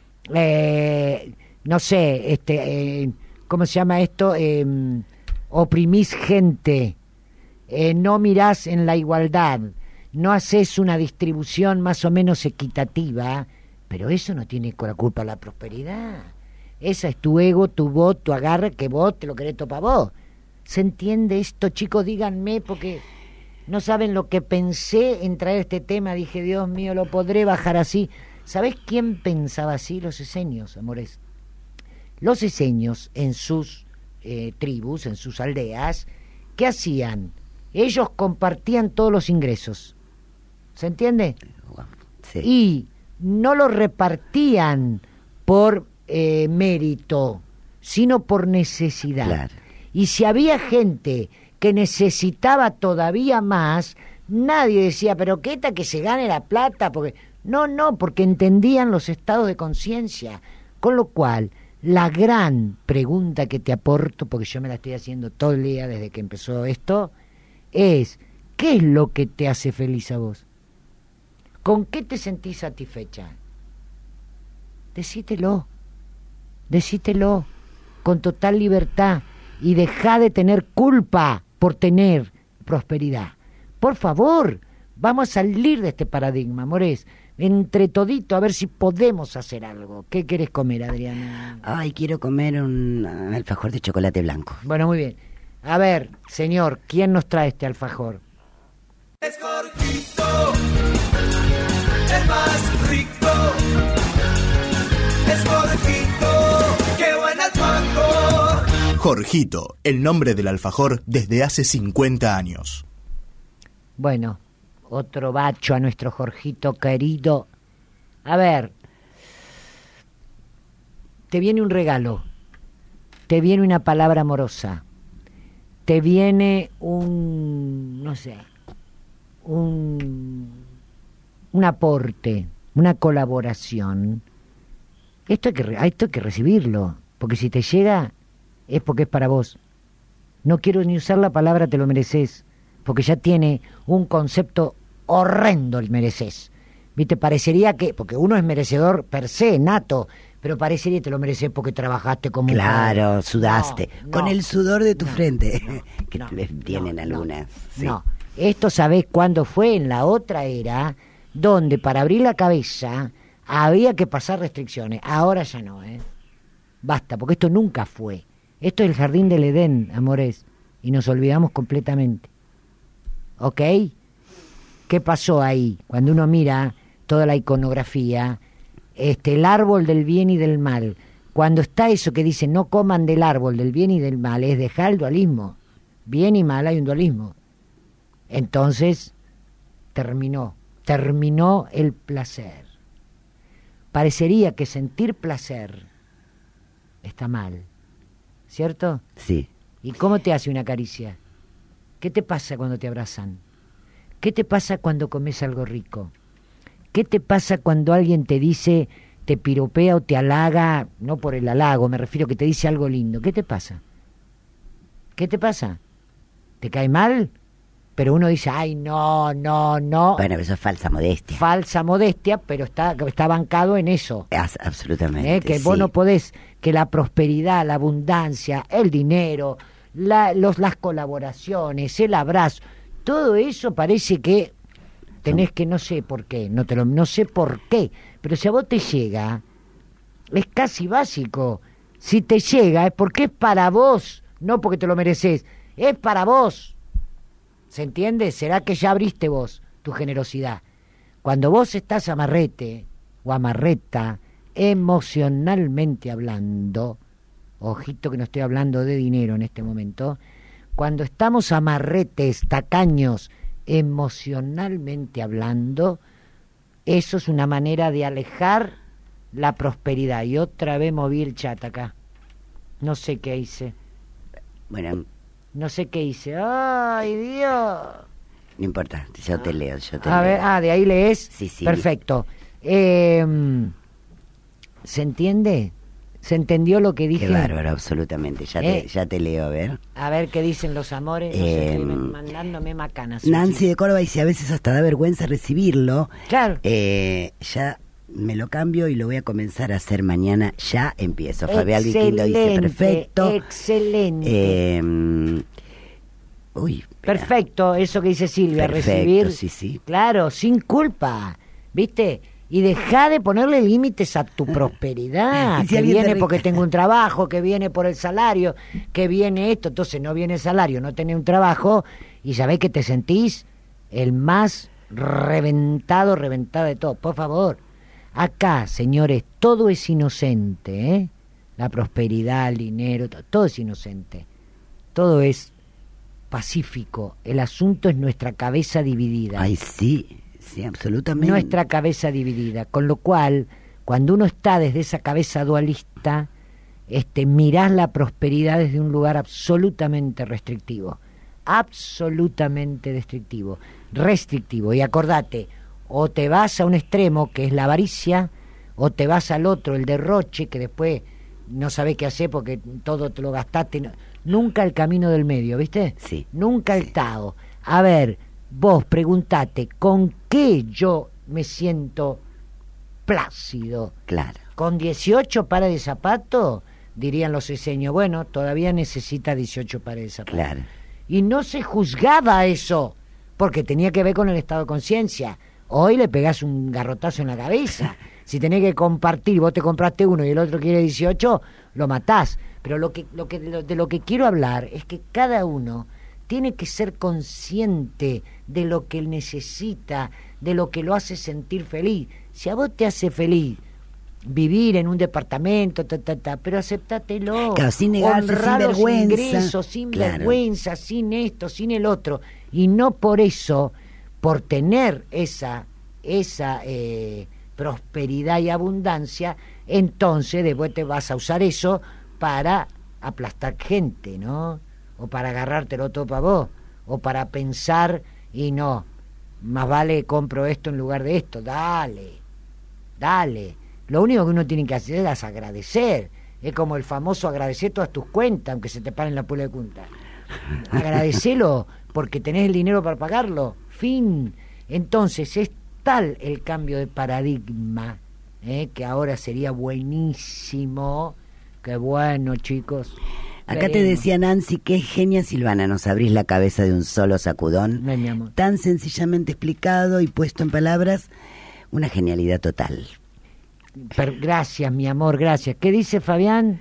no sé, ¿cómo se llama esto? Oprimís gente, no mirás en la igualdad, no haces una distribución más o menos equitativa, pero eso no tiene la culpa de la prosperidad. Esa es tu ego, tu voz, tu agarre, que vos te lo querés topar vos. ¿Se entiende esto, chicos? Díganme, porque no saben lo que pensé en traer este tema. Dije, Dios mío, ¿lo podré bajar así? ¿Sabés quién pensaba así? Los eseños, amores. Los eseños, en sus tribus, en sus aldeas, ¿qué hacían? Ellos compartían todos los ingresos. ¿Se entiende? Sí. Y no lo repartían por mérito, sino por necesidad. Claro. Y si había gente que necesitaba todavía más, nadie decía, pero qué tal que se gane la plata, porque no, porque entendían los estados de conciencia. Con lo cual, la gran pregunta que te aporto, porque yo me la estoy haciendo todo el día desde que empezó esto, es, ¿qué es lo que te hace feliz a vos? ¿Con qué te sentís satisfecha? Decítelo con total libertad y dejá de tener culpa por tener prosperidad. Por favor, vamos a salir de este paradigma, amores. Entre todito, a ver si podemos hacer algo. ¿Qué querés comer, Adriana? Ay, quiero comer un alfajor de chocolate blanco. Bueno, muy bien. A ver, señor, ¿quién nos trae este alfajor? Es Jorgito, el más rico. Es Jorgito, qué buen alfajor. Jorgito, el nombre del alfajor desde hace 50 años. Bueno, otro bacho a nuestro Jorgito querido. A ver, te viene un regalo, te viene una palabra amorosa, te viene un aporte, una colaboración. Esto hay que recibirlo, porque si te llega es porque es para vos. No quiero ni usar la palabra te lo mereces, porque ya tiene un concepto horrendo el mereces. ¿Viste? Parecería que, porque uno es merecedor per se, nato, pero parecería que te lo mereces porque trabajaste como un Claro, padre. sudaste. No, con no, el sudor de tu frente. que no, tienen no, algunas. Sí. No, esto sabés cuándo fue, en la otra era, donde para abrir la cabeza había que pasar restricciones. Ahora ya no, Basta, porque esto nunca fue. Esto es el jardín del Edén, amores, y nos olvidamos completamente. ¿Ok? ¿Qué pasó ahí? Cuando uno mira toda la iconografía, el árbol del bien y del mal, cuando está eso que dice no coman del árbol del bien y del mal, es dejar el dualismo. Bien y mal hay un dualismo. Entonces, terminó el placer. Parecería que sentir placer está mal, ¿cierto? Sí. ¿Y cómo te hace una caricia? ¿Qué te pasa cuando te abrazan? ¿Qué te pasa cuando comes algo rico? ¿Qué te pasa cuando alguien te dice, te piropea o te halaga? No por el halago, me refiero que te dice algo lindo. ¿Qué te pasa? ¿Qué te pasa? ¿Te cae mal? Pero uno dice, ay, no. Bueno, pero eso es falsa modestia. Falsa modestia, pero está bancado en eso. Absolutamente. Que sí. vos no podés, que la prosperidad, la abundancia, el dinero, las colaboraciones, el abrazo, todo eso parece que tenés que, no sé por qué, no sé por qué, pero si a vos te llega, es casi básico. Si te llega es porque es para vos, no porque te lo mereces, es para vos. ¿Se entiende? ¿Será que ya abriste vos tu generosidad? Cuando vos estás amarrete o amarreta, emocionalmente hablando, ojito que no estoy hablando de dinero en este momento, cuando estamos amarretes, tacaños, emocionalmente hablando, eso es una manera de alejar la prosperidad. Y otra vez moví el chat acá. No sé qué hice. Bueno, No sé qué hice. ¡Ay, Dios! no importa, yo te leo. A ver, ¿de ahí lees? Sí. Perfecto. ¿Se entiende? ¿Se entendió lo que dije? Qué bárbaro, absolutamente. Ya te leo, a ver. A ver qué dicen los amores. No sé, mandándome macanas. Nancy de Córdoba dice, a veces hasta da vergüenza recibirlo. Claro. Ya me lo cambio y lo voy a comenzar a hacer mañana. Ya empiezo. Fabián Viquindo dice, perfecto. Excelente. Perfecto, eso que dice Silvia, perfecto, recibir. Sí. Claro, sin culpa, ¿viste? Y deja de ponerle límites a tu prosperidad, si que viene te porque tengo un trabajo, que viene por el salario, que viene esto, entonces no viene el salario, no tenés un trabajo, y sabés que te sentís el más reventada de todo. Por favor, acá, señores, todo es inocente, ¿eh? La prosperidad, el dinero, todo es inocente, todo es pacífico, el asunto es nuestra cabeza dividida. Ay, sí. sí, absolutamente. Nuestra cabeza dividida. Con lo cual, cuando uno está desde esa cabeza dualista, mirás la prosperidad desde un lugar absolutamente restrictivo. Absolutamente restrictivo. Y acordate, o te vas a un extremo, que es la avaricia, o te vas al otro, el derroche, que después no sabés qué hacer porque todo te lo gastaste. Nunca el camino del medio, ¿viste? Sí. Nunca el Tao. A ver, vos preguntate, ¿con qué yo me siento plácido? Claro. ¿Con 18 pares de zapatos? Dirían los iseños. Bueno, todavía necesita 18 pares de zapatos. Claro. Y no se juzgaba eso, porque tenía que ver con el estado de conciencia. Hoy le pegás un garrotazo en la cabeza. Si tenés que compartir, vos te compraste uno y el otro quiere 18, lo matás. Pero de lo que quiero hablar es que cada uno tiene que ser consciente de lo que él necesita, de lo que lo hace sentir feliz. Si a vos te hace feliz vivir en un departamento, pero aceptátelo. Claro, sin negarse, honrá sin los vergüenza. ingresos, sin Claro. vergüenza, sin esto, sin el otro. Y no por eso, por tener esa prosperidad y abundancia, entonces después te vas a usar eso para aplastar gente, ¿no? O para agarrártelo todo para vos, o para pensar, y no, más vale compro esto en lugar de esto. Dale. Lo único que uno tiene que hacer es agradecer. Es como el famoso agradecer todas tus cuentas, aunque se te paren la pula de cuenta. Agradecelo porque tenés el dinero para pagarlo. Fin. Entonces es tal el cambio de paradigma, que ahora sería buenísimo. Qué bueno, chicos. Acá te decía Nancy, qué genia Silvana, nos abrís la cabeza de un solo sacudón. Ay, mi amor. Tan sencillamente explicado y puesto en palabras, una genialidad total. Gracias, mi amor, gracias. ¿Qué dice Fabián?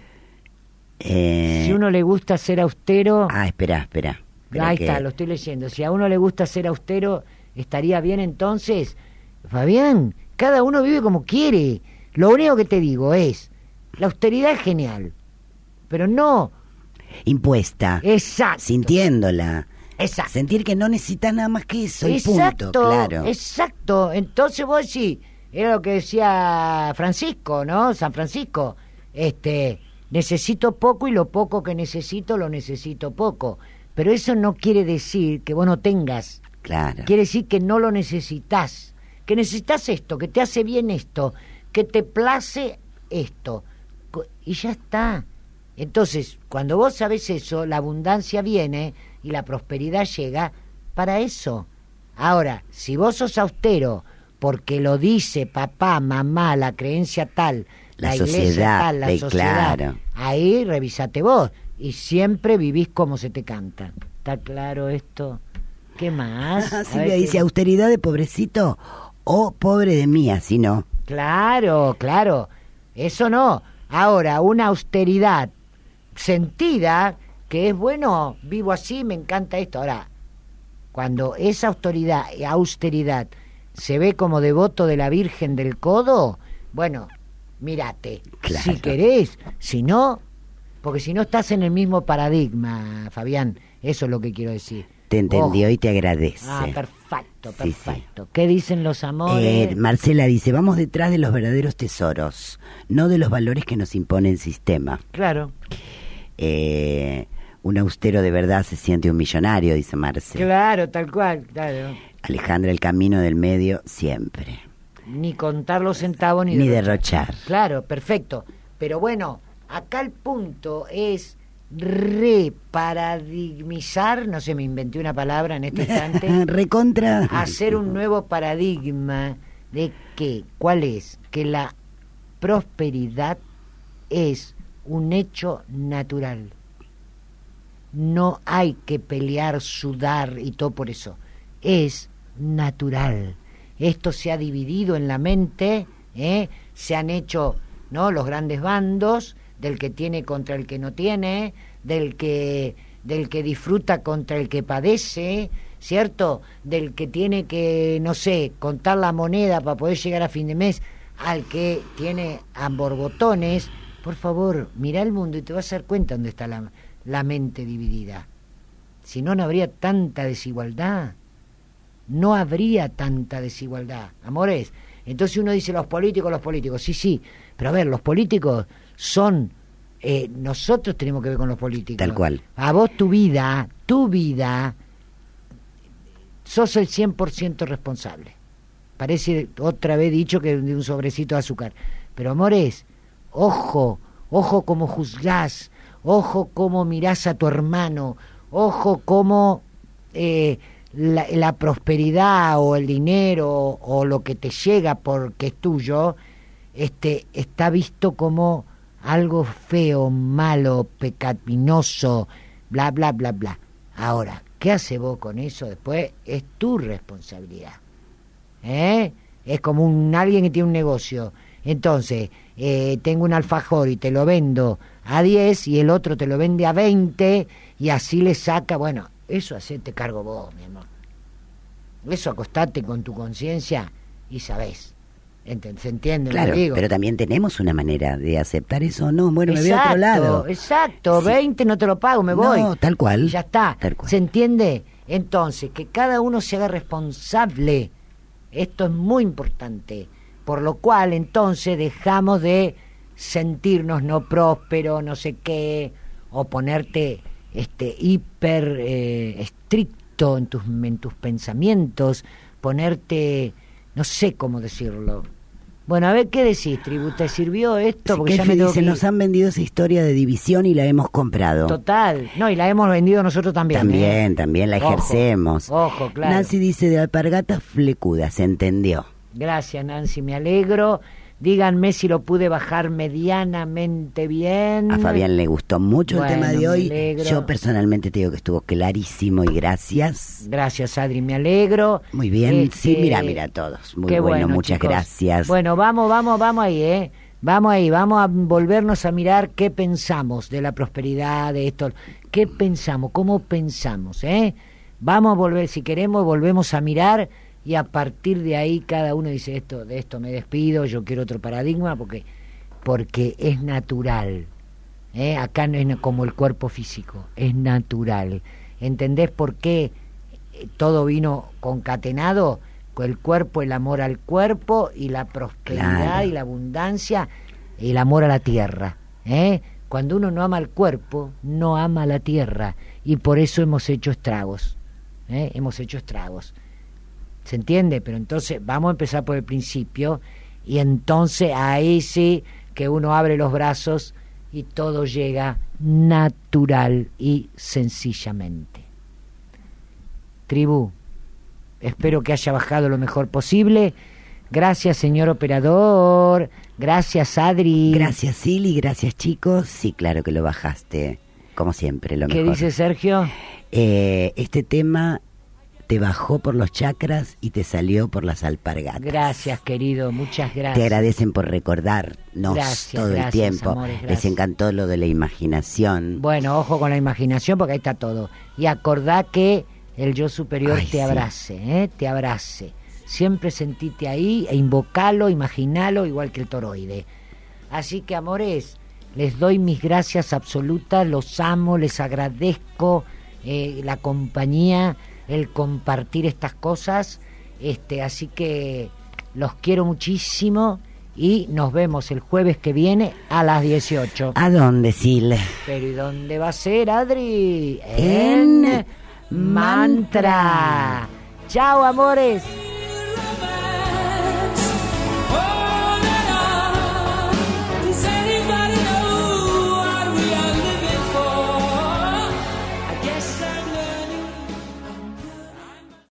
Si uno le gusta ser austero... Espera. Ahí está, lo estoy leyendo. Si a uno le gusta ser austero, estaría bien entonces. Fabián, cada uno vive como quiere. Lo único que te digo es, la austeridad es genial, pero no... Impuesta. Exacto. Sintiéndola. Exacto. Sentir que no necesitas nada más que eso, Exacto, y punto, claro. Exacto. Entonces vos decís, era lo que decía Francisco, ¿no? San Francisco. Necesito poco y lo poco que necesito lo necesito poco. Pero eso no quiere decir que vos no tengas. Claro. Quiere decir que no lo necesitas. Que necesitas esto, que te hace bien esto, que te place esto. Y ya está. Entonces, cuando vos sabés eso, la abundancia viene y la prosperidad llega para eso. Ahora, si vos sos austero porque lo dice papá, mamá, la creencia tal, La iglesia sociedad, tal, la sociedad, claro. ahí revisate vos y siempre vivís como se te canta. ¿Está claro esto? ¿Qué más? A Silvia ver, dice, austeridad de pobrecito o pobre de mí, así no. Claro, eso no. Ahora, una austeridad sentida, que es bueno, vivo así, me encanta esto. Ahora, cuando esa austeridad se ve como devoto de la Virgen del Codo, bueno, mírate, Claro. si querés, si no, porque si no estás en el mismo paradigma, Fabián, eso es lo que quiero decir. Te entendió Ojo. y te agradece. Perfecto. Sí. ¿Qué dicen los amores? Marcela dice, vamos detrás de los verdaderos tesoros, no de los valores que nos impone el sistema. Claro. Un austero de verdad se siente un millonario, dice Marce. Claro, tal cual, claro. Alejandra, el camino del medio siempre. Ni contar los centavos ni derrochar. Claro, perfecto. Pero bueno, acá el punto es reparadigmizar, no sé, me inventé una palabra en este instante, Recontra. hacer un nuevo paradigma de que, ¿cuál es? Que la prosperidad es un hecho natural. No hay que pelear, sudar y todo por eso. Es natural. Esto se ha dividido en la mente, se han hecho, ¿no?, los grandes bandos, del que tiene contra el que no tiene, del que disfruta contra el que padece, ¿cierto? Del que tiene que, no sé, contar la moneda para poder llegar a fin de mes, al que tiene borbotones. Por favor, mira el mundo y te vas a dar cuenta dónde está la mente dividida. Si no, no habría tanta desigualdad. no habría tanta desigualdad, amores. Entonces uno dice los políticos, sí, pero a ver, los políticos son, nosotros tenemos que ver con los políticos. Tal cual. A vos tu vida, sos el 100% responsable. Parece otra vez dicho que de un sobrecito de azúcar. Pero amores, ojo cómo juzgás, ojo cómo mirás a tu hermano, ojo cómo la prosperidad o el dinero o lo que te llega porque es tuyo, está visto como algo feo, malo, pecaminoso, bla, bla, bla, bla. Ahora, ¿qué haces vos con eso después? Es tu responsabilidad. Es como alguien que tiene un negocio. Entonces, tengo un alfajor y te lo vendo a 10 y el otro te lo vende a 20 y así le saca, bueno, eso hacete cargo vos, mi amor. Eso acostate con tu conciencia y sabés. ¿Se entiende? Claro, lo que digo? pero también tenemos una manera de aceptar eso, ¿no? Bueno, me voy a otro lado. Exacto, Sí. 20 no te lo pago, me voy. No, tal cual. Ya está. Tal cual. ¿Se entiende? Entonces, que cada uno se haga responsable. Esto es muy importante. Por lo cual, entonces, dejamos de sentirnos no prósperos, no sé qué, o ponerte hiper estricto en tus pensamientos, ponerte, no sé cómo decirlo. Bueno, a ver, ¿qué decís, Tribu? ¿Te sirvió esto? Sí, Porque que ya me tengo dice, que ir. nos han vendido esa historia de división y la hemos comprado. Total. No, y la hemos vendido nosotros también. También la Ojo, ejercemos. Ojo, claro. Nancy dice, de alpargatas flecudas, se entendió. Gracias, Nancy, me alegro. Díganme si lo pude bajar medianamente bien. A Fabián le gustó mucho Bueno, el tema de me hoy. alegro. Yo personalmente te digo que estuvo clarísimo y gracias. Gracias, Adri, me alegro. Muy bien, sí, mira todos. Muy qué bueno, muchas chicos. gracias. Bueno, vamos ahí, Vamos a volvernos a mirar qué pensamos de la prosperidad, de esto. ¿Qué pensamos? ¿Cómo pensamos? Vamos a volver, si queremos, volvemos a mirar y a partir de ahí cada uno dice, de esto me despido, yo quiero otro paradigma porque es natural. Acá no es como el cuerpo físico, es natural. ¿Entendés por qué todo vino concatenado? El cuerpo, el amor al cuerpo y la prosperidad, Claro. y la abundancia, el amor a la tierra. Cuando uno no ama al cuerpo, no ama a la tierra, y por eso hemos hecho estragos. Hemos hecho estragos. ¿Se entiende? Pero entonces vamos a empezar por el principio, y entonces ahí sí que uno abre los brazos y todo llega natural y sencillamente. Tribu, espero que haya bajado lo mejor posible. Gracias, señor operador. Gracias, Adri. Gracias, Silly, gracias, chicos. Sí, claro que lo bajaste, como siempre, lo ¿Qué mejor. dice Sergio? Este tema te bajó por los chakras y te salió por las alpargatas. Gracias, querido. Muchas gracias. Te agradecen por recordarnos Gracias, todo el gracias, tiempo. amores, Les gracias. encantó lo de la imaginación. Bueno, ojo con la imaginación porque ahí está todo. Y acordá que el yo superior Ay, te sí. abrace, te abrace. Siempre sentite ahí e invocalo, imaginalo, igual que el toroide. Así que, amores, les doy mis gracias absolutas, los amo, les agradezco la compañía, el compartir estas cosas. Así que los quiero muchísimo y nos vemos el jueves que viene a las 18. ¿A dónde, Sil? ¿Pero y dónde va a ser, Adri? En Mantra. Chao, amores.